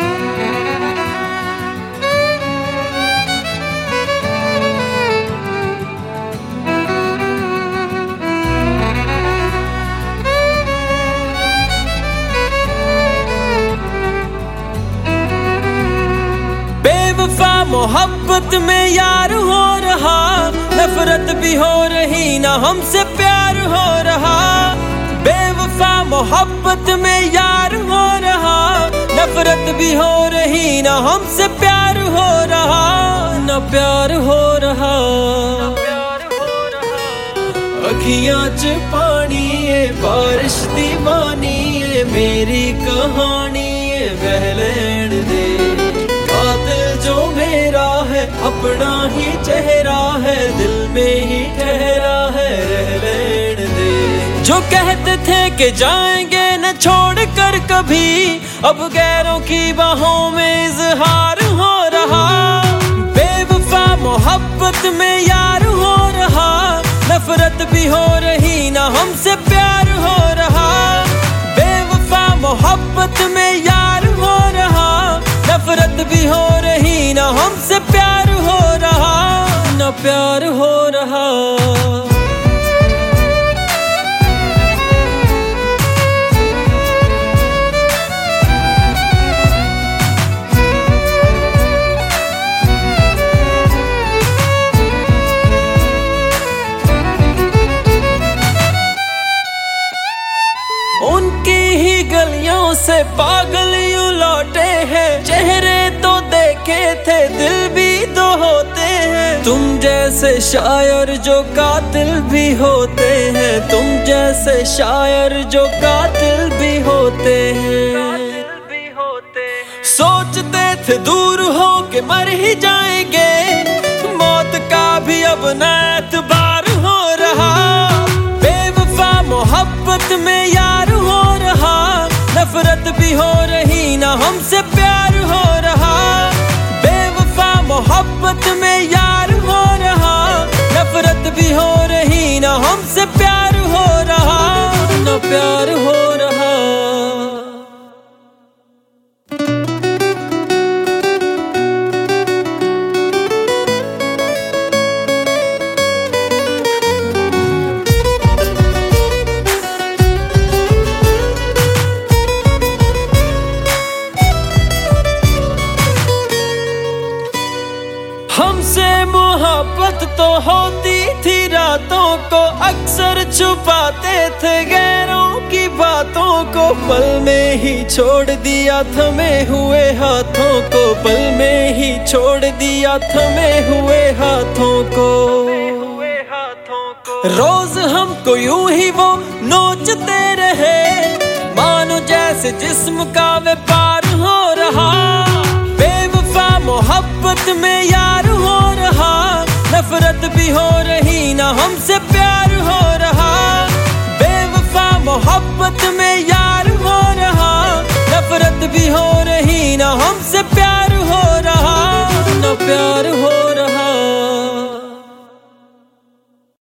मोहब्बत में यार हो रहा, नफरत भी हो रही, ना हमसे प्यार हो रहा। बेवफा मोहब्बत में यार हो रहा, नफरत भी हो रही, ना हमसे प्यार हो रहा, ना प्यार हो रहा। अखियां च पानी है, बारिश दीवानी है, मेरी कहानी है, बह लेन दे। जो मेरा है अपना ही चेहरा है, दिल में ही ठहरा है, रह लेन दे। जो कहते थे कि जाएंगे न छोड़ कर कभी, अब गैरों की बाहों में इजहार हो रहा। बेवफा मोहब्बत में यार हो रहा, नफरत भी हो रही, ना हमसे प्यार हो रहा। बेवफा मोहब्बत में यार हो रहा, नफरत भी हो रही, ना हमसे प्यार हो रहा, ना प्यार हो रहा। उनकी ही गलियों से पागल यूं लौटे हैं, चेहरे तो देखे थे, दिल भी तो होते हैं। तुम जैसे शायर जो कातिल भी होते हैं, तुम जैसे शायर जो कातिल भी होते हैं। सोचते थे दूर हो के मर ही जाएंगे, मौत का भी अब न एतबार हो रहा। बेवफा मोहब्बत में यार हो रहा, नफरत भी हो रही, ना हमसे प्यार हो रहा। बेवफा मोहब्बत में यार हो रहा, नफरत भी हो रही, ना हमसे प्यार हो रहा, ना प्यार हो रहा। हमसे मोहब्बत तो होती थी रातों को, अक्सर छुपाते थे गैरों की बातों को। पल में ही छोड़ दिया थमे हुए हाथों को, पल में ही छोड़ दिया थमे हुए हाथों को। रोज हमको यूं ही वो नोचते रहे, मानो जैसे जिस्म का व्यापार हो रहा। बेवफा मोहब्बत में यार हो रहा, नफरत भी हो रही, ना हमसे प्यार हो रहा। बेवफा मोहब्बत में यार हो रहा, नफरत भी हो रही, ना हमसे प्यार हो रहा, ना प्यार